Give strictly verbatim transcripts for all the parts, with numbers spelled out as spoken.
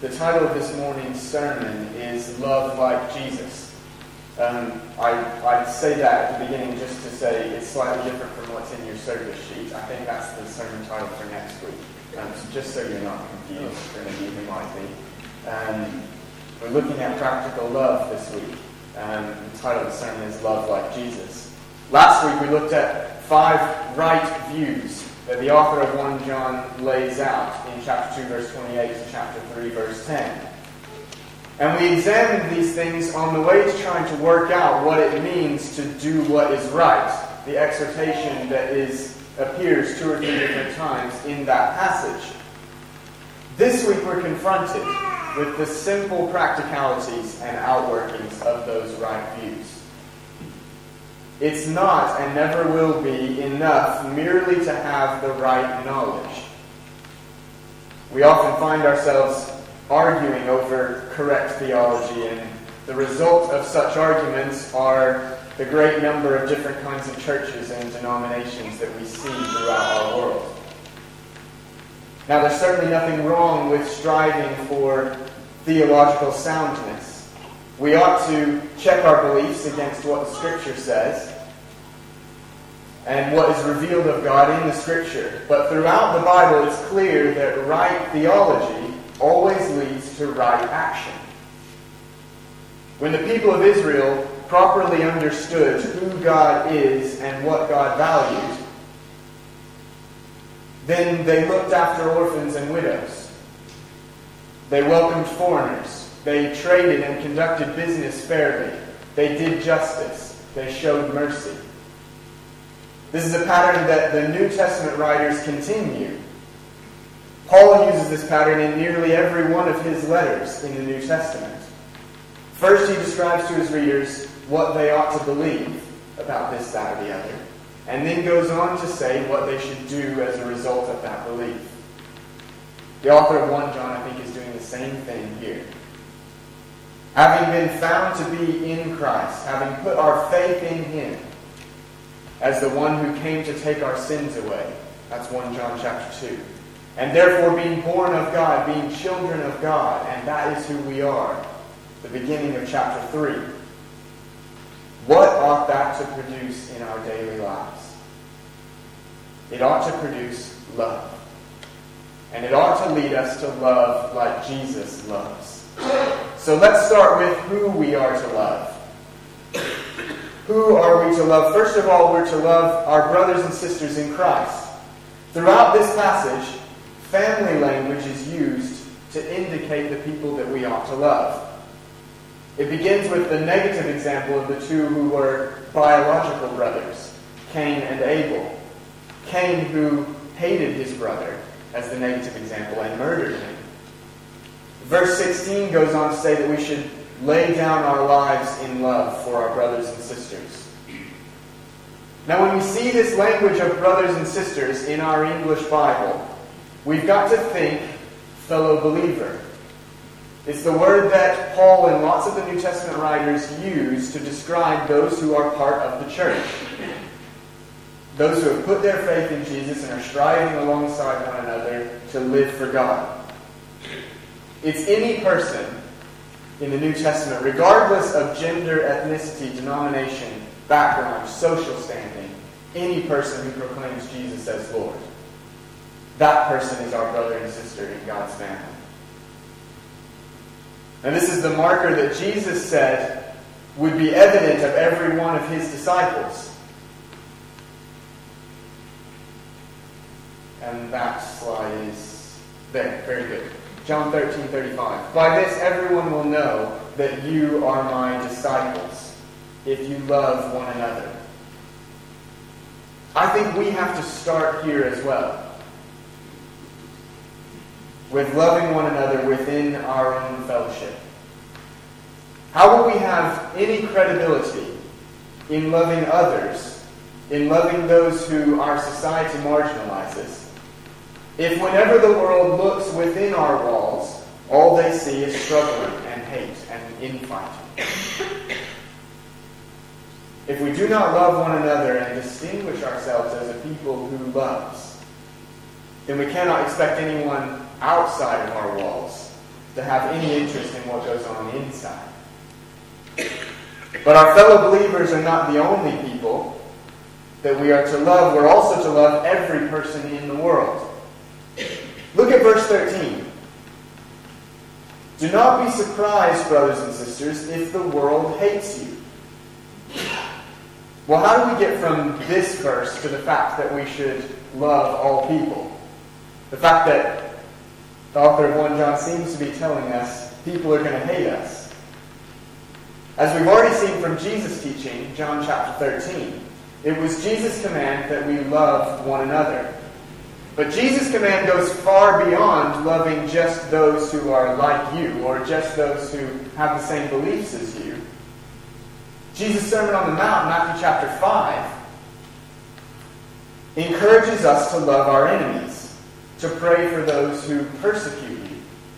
The title of this morning's sermon is Love Like Jesus. Um, I, I'd say that at the beginning just to say it's slightly different from what's in your service sheet. I think that's the sermon title for next week. Um, so just so you're not confused for any of you who might be. Um, we're looking at practical love this week. Um, the title of the sermon is Love Like Jesus. Last week we looked at five right views that the author of First John lays out in chapter two, verse twenty-eight to chapter three, verse ten. And we examined these things on the way to trying to work out what it means to do what is right, the exhortation that is appears two or three different times in that passage. This week we're confronted with the simple practicalities and outworkings of those right views. It's not, and never will be, enough merely to have the right knowledge. We often find ourselves arguing over correct theology, and the result of such arguments are the great number of different kinds of churches and denominations that we see throughout our world. Now, there's certainly nothing wrong with striving for theological soundness. We ought to check our beliefs against what the Scripture says and what is revealed of God in the Scripture. But throughout the Bible, it's clear that right theology always leads to right action. When the people of Israel properly understood who God is and what God valued, then they looked after orphans and widows. They welcomed foreigners. They traded and conducted business fairly. They did justice. They showed mercy. This is a pattern that the New Testament writers continue. Paul uses this pattern in nearly every one of his letters in the New Testament. First, he describes to his readers what they ought to believe about this, that, or the other, and then goes on to say what they should do as a result of that belief. The author of First John, I think, is doing the same thing here. Having been found to be in Christ, having put our faith in Him as the one who came to take our sins away. That's First John chapter two. And therefore being born of God, being children of God, and that is who we are. The beginning of chapter three. What ought that to produce in our daily lives? It ought to produce love. And it ought to lead us to love like Jesus loves. So let's start with who we are to love. Who are we to love? First of all, we're to love our brothers and sisters in Christ. Throughout this passage, family language is used to indicate the people that we ought to love. It begins with the negative example of the two who were biological brothers, Cain and Abel. Cain, who hated his brother, as the negative example, and murdered him. Verse sixteen goes on to say that we should lay down our lives in love for our brothers and sisters. Now, when we see this language of brothers and sisters in our English Bible, we've got to think fellow believer. It's the word that Paul and lots of the New Testament writers use to describe those who are part of the church. Those who have put their faith in Jesus and are striving alongside one another to live for God. It's any person in the New Testament, regardless of gender, ethnicity, denomination, background, social standing, any person who proclaims Jesus as Lord. That person is our brother and sister in God's family. And this is the marker that Jesus said would be evident of every one of His disciples. And that slide is there. Very good. John thirteen thirty-five. By this everyone will know that you are my disciples, if you love one another. I think we have to start here as well, with loving one another within our own fellowship. How will we have any credibility in loving others, in loving those who our society marginalizes, if whenever the world looks within our walls, all they see is struggling and hate and infighting? If we do not love one another and distinguish ourselves as a people who loves, then we cannot expect anyone outside of our walls to have any interest in what goes on on the inside. But our fellow believers are not the only people that we are to love. We're also to love every person in the world. Look at verse thirteen. Do not be surprised, brothers and sisters, if the world hates you. Well, how do we get from this verse to the fact that we should love all people? The fact that the author of First John seems to be telling us people are going to hate us. As we've already seen from Jesus' teaching, John chapter thirteen, it was Jesus' command that we love one another. But Jesus' command goes far beyond loving just those who are like you or just those who have the same beliefs as you. Jesus' Sermon on the Mount, Matthew chapter five, encourages us to love our enemies, to pray for those who persecute you.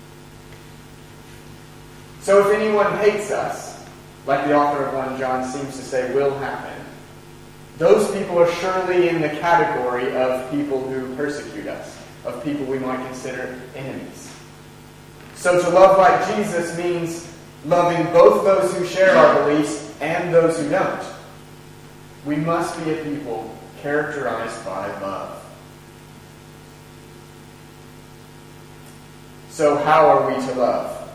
So if anyone hates us, like the author of First John seems to say will happen, those people are surely in the category of people who persecute us, of people we might consider enemies. So to love like Jesus means loving both those who share our beliefs and those who don't. We must be a people characterized by love. So how are we to love?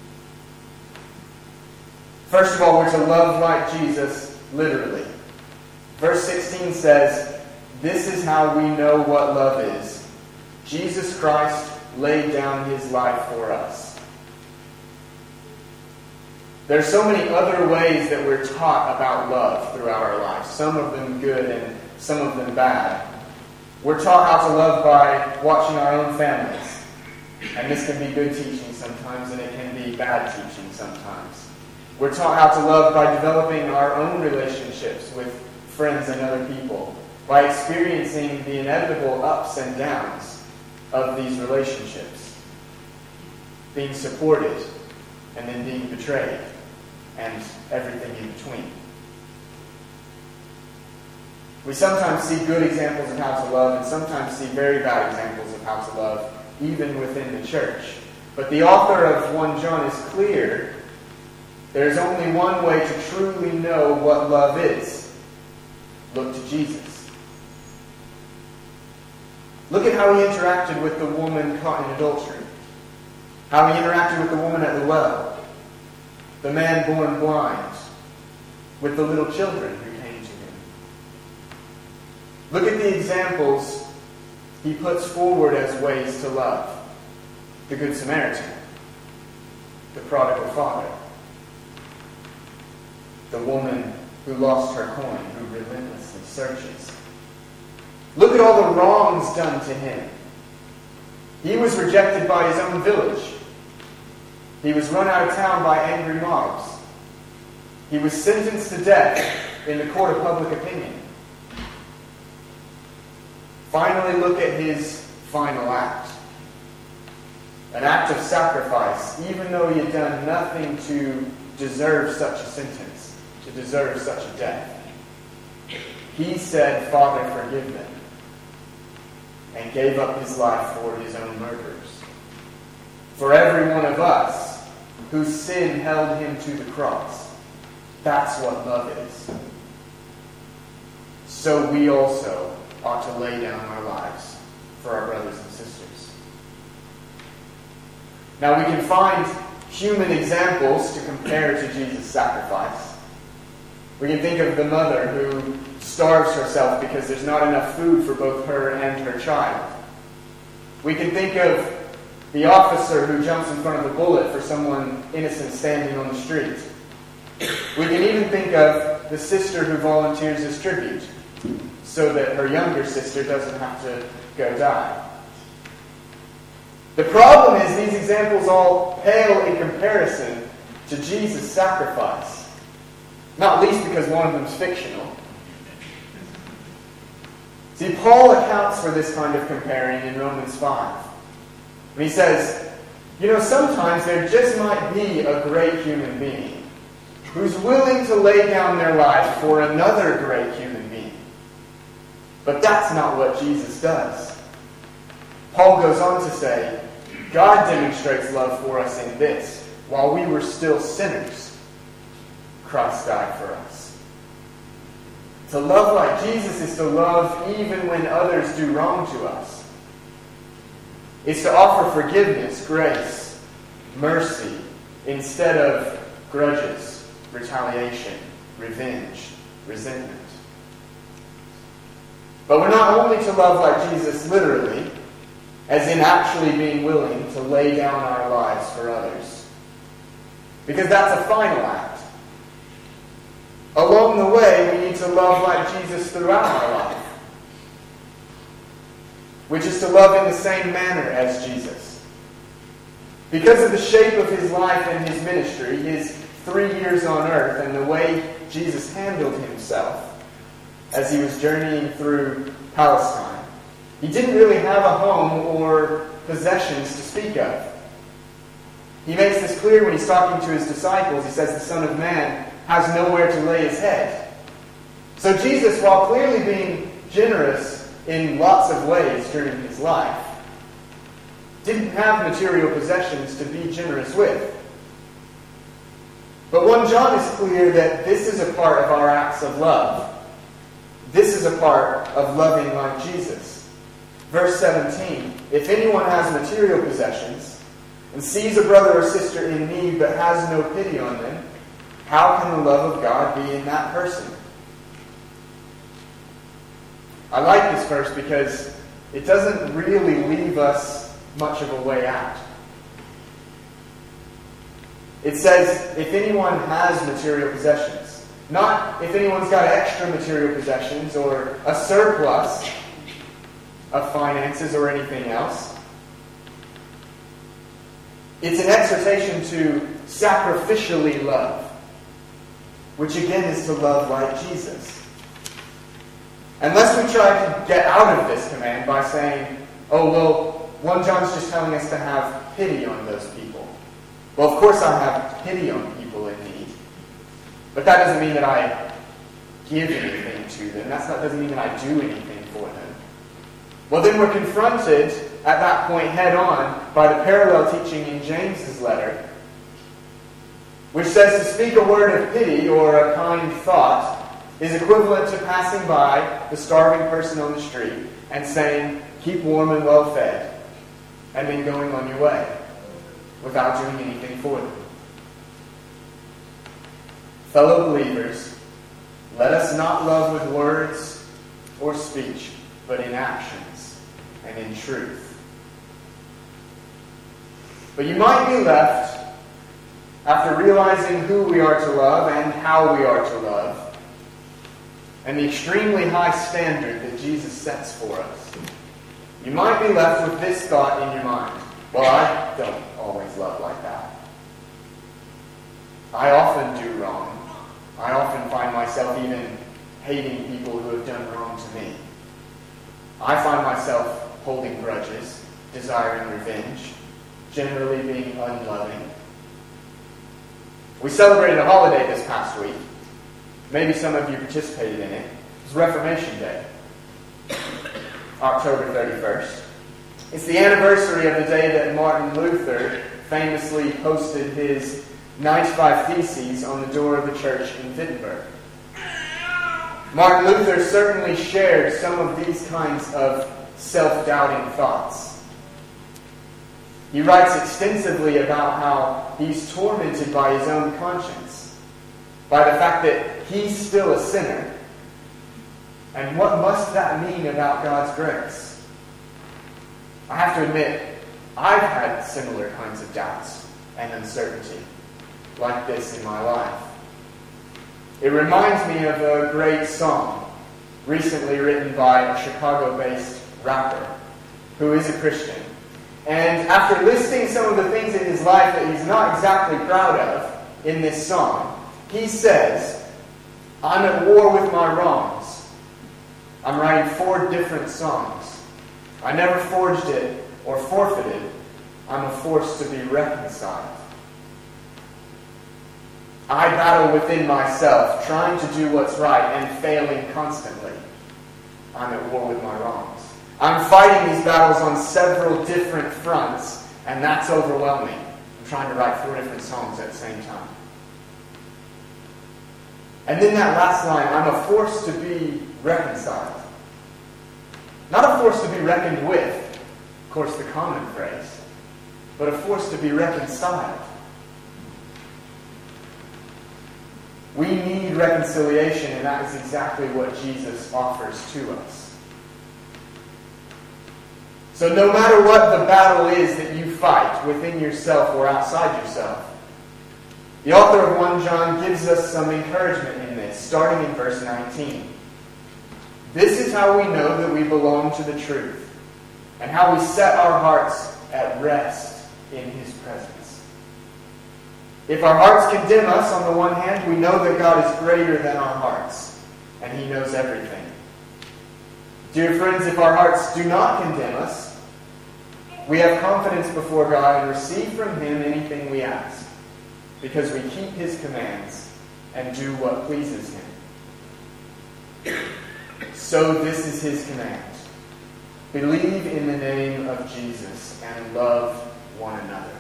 First of all, we're to love like Jesus literally. Verse sixteen says, "This is how we know what love is. Jesus Christ laid down his life for us." There are so many other ways that we're taught about love throughout our lives, some of them good and some of them bad. We're taught how to love by watching our own families. And this can be good teaching sometimes, and it can be bad teaching sometimes. We're taught how to love by developing our own relationships with friends and other people, by experiencing the inevitable ups and downs of these relationships, being supported and then being betrayed, and everything in between. We sometimes see good examples of how to love and sometimes see very bad examples of how to love, even within the church. But the author of First John is clear. There's only one way to truly know what love is. Look to Jesus. Look at how he interacted with the woman caught in adultery. How he interacted with the woman at the well. The man born blind. With the little children who came to him. Look at the examples he puts forward as ways to love. The Good Samaritan. The prodigal father. The woman who lost her coin, who relentlessly searches. Look at all the wrongs done to him. He was rejected by his own village. He was run out of town by angry mobs. He was sentenced to death in the court of public opinion. Finally, look at his final act. An act of sacrifice, even though he had done nothing to deserve such a sentence, to deserve such a death. He said, "Father, forgive them," and gave up his life for his own murderers. For every one of us whose sin held him to the cross. That's what love is. So we also ought to lay down our lives for our brothers and sisters. Now we can find human examples to compare to Jesus' sacrifice. We can think of the mother who starves herself because there's not enough food for both her and her child. We can think of the officer who jumps in front of the bullet for someone innocent standing on the street. We can even think of the sister who volunteers as tribute so that her younger sister doesn't have to go die. The problem is these examples all pale in comparison to Jesus' sacrifice. Not least because one of them is fictional. See, Paul accounts for this kind of comparing in Romans five. And he says, you know, sometimes there just might be a great human being who's willing to lay down their life for another great human being. But that's not what Jesus does. Paul goes on to say, God demonstrates love for us in this: while we were still sinners, Christ died for us. To love like Jesus is to love even when others do wrong to us. It's to offer forgiveness, grace, mercy, instead of grudges, retaliation, revenge, resentment. But we're not only to love like Jesus literally, as in actually being willing to lay down our lives for others, because that's a final act. Along the way, we need to love like Jesus throughout our life, which is to love in the same manner as Jesus. Because of the shape of his life and his ministry, his three years on earth, and the way Jesus handled himself as he was journeying through Palestine, he didn't really have a home or possessions to speak of. He makes this clear when he's talking to his disciples. He says the Son of Man has nowhere to lay his head. So Jesus, while clearly being generous in lots of ways during his life, didn't have material possessions to be generous with. But First John is clear that this is a part of our acts of love. This is a part of loving like Jesus. Verse seventeen, if anyone has material possessions and sees a brother or sister in need but has no pity on them, how can the love of God be in that person? I like this verse because it doesn't really leave us much of a way out. It says, if anyone has material possessions. Not if anyone's got extra material possessions or a surplus of finances or anything else. It's an exhortation to sacrificially love, which again is to love like Jesus. Unless we try to get out of this command by saying, oh, well, First John's just telling us to have pity on those people. Well, of course I have pity on people in need. But that doesn't mean that I give anything to them. That's not, doesn't mean that I do anything for them. Well, then we're confronted at that point head on by the parallel teaching in James's letter, which says to speak a word of pity or a kind thought is equivalent to passing by the starving person on the street and saying, keep warm and well fed, and then going on your way without doing anything for them. Fellow believers, let us not love with words or speech, but in actions and in truth. But you might be left, after realizing who we are to love and how we are to love, and the extremely high standard that Jesus sets for us, you might be left with this thought in your mind. Well, I don't always love like that. I often do wrong. I often find myself even hating people who have done wrong to me. I find myself holding grudges, desiring revenge, generally being unloving. We celebrated a holiday this past week. Maybe some of you participated in it. It was Reformation Day, October thirty-first. It's the anniversary of the day that Martin Luther famously posted his ninety-five Theses on the door of the church in Wittenberg. Martin Luther certainly shared some of these kinds of self-doubting thoughts. He writes extensively about how he's tormented by his own conscience, by the fact that he's still a sinner. And what must that mean about God's grace? I have to admit, I've had similar kinds of doubts and uncertainty like this in my life. It reminds me of a great song recently written by a Chicago-based rapper who is a Christian. And after listing some of the things in his life that he's not exactly proud of in this song, he says, I'm at war with my wrongs. I'm writing four different songs. I never forged it or forfeited. I'm a force to be reconciled. I battle within myself, trying to do what's right and failing constantly. I'm at war with my wrongs. I'm fighting these battles on several different fronts, And that's overwhelming. I'm trying to write four different songs at the same time. And then that last line, I'm a force to be reconciled. Not a force to be reckoned with, of course, the common phrase, but a force to be reconciled. We need reconciliation, and that is exactly what Jesus offers to us. So no matter what the battle is that you fight within yourself or outside yourself, the author of First John gives us some encouragement in this, starting in verse nineteen. This is how we know that we belong to the truth, and how we set our hearts at rest in His presence. If our hearts condemn us, on the one hand, we know that God is greater than our hearts, and He knows everything. Dear friends, if our hearts do not condemn us, we have confidence before God and receive from Him anything we ask, because we keep His commands and do what pleases Him. So this is His command. Believe in the name of Jesus and love one another.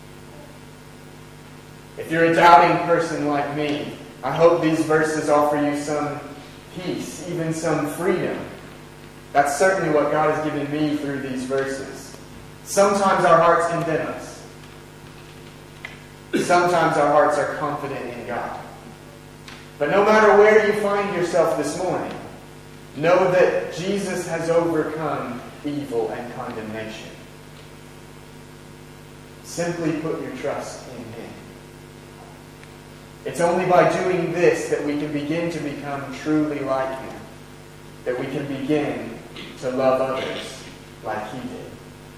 If you're a doubting person like me, I hope these verses offer you some peace, even some freedom. That's certainly what God has given me through these verses. Sometimes our hearts condemn us. Sometimes our hearts are confident in God. But no matter where you find yourself this morning, know that Jesus has overcome evil and condemnation. Simply put your trust in Him. It's only by doing this that we can begin to become truly like Him, that we can begin to love others like He did.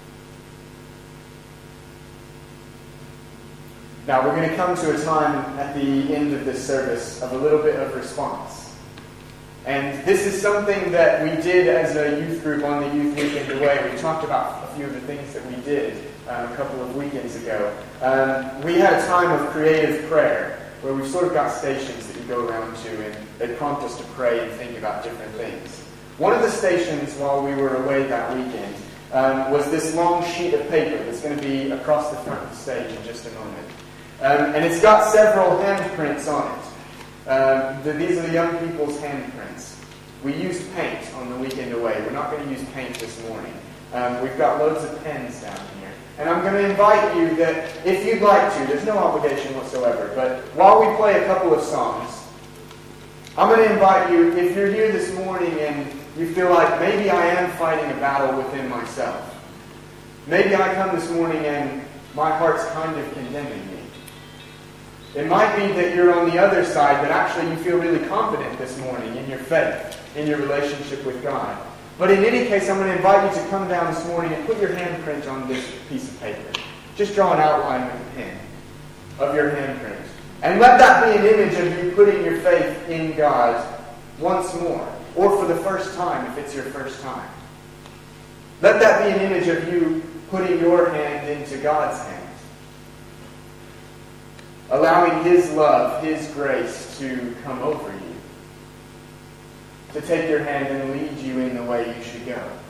Now we're going to come to a time at the end of this service of a little bit of response. And this is something that we did as a youth group on the Youth Weekend Away. We talked about a few of the things that we did um, a couple of weekends ago. Um, we had a time of creative prayer where we've sort of got stations that you go around to and they prompt us to pray and think about different things. One of the stations while we were away that weekend um, was this long sheet of paper that's going to be across the front of the stage in just a moment. Um, and it's got several handprints on it. Um, the, these are the young people's handprints. We used paint on the weekend away. We're not going to use paint this morning. Um, we've got loads of pens down here. And I'm going to invite you that if you'd like to, there's no obligation whatsoever, but while we play a couple of songs, I'm going to invite you, if you're here this morning and you feel like maybe I am fighting a battle within myself. Maybe I come this morning and my heart's kind of condemning me. It might be that you're on the other side, that actually you feel really confident this morning in your faith, in your relationship with God. But in any case, I'm going to invite you to come down this morning and put your handprint on this piece of paper. Just draw an outline with a pen of your handprint. And let that be an image of you putting your faith in God once more, or for the first time if it's your first time. Let that be an image of you putting your hand into God's hand. Allowing His love, His grace to come over you. To take your hand and lead you in the way you should go.